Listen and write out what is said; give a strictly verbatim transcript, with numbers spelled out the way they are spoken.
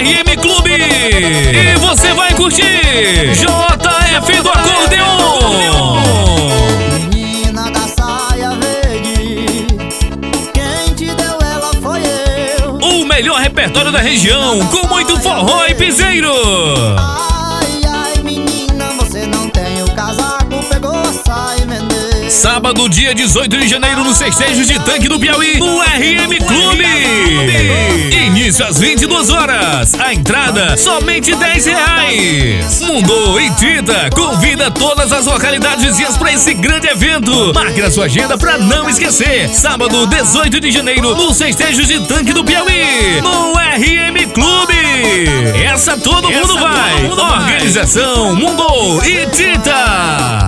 R M Clube. E você vai curtir J F do Acordeon. Menina da saia verde, quem te deu ela foi eu. O melhor repertório da região, com muito forró e piseiro. Ai, ai, menina, você não tem o casaco, pegou a saia e vendeu. Sábado, dia dezoito de janeiro, no Festejo de Tanque do Piauí, no R M Clube. Início às vinte e duas horas. A entrada, somente dez reais. Mundo e Tita convida todas as localidades vizinhas para esse grande evento. Marque na sua agenda para não esquecer. Sábado, dezoito de janeiro, no Festejo de Tanque do Piauí, no R M Clube. Essa todo mundo vai. Organização Mundo e Tita.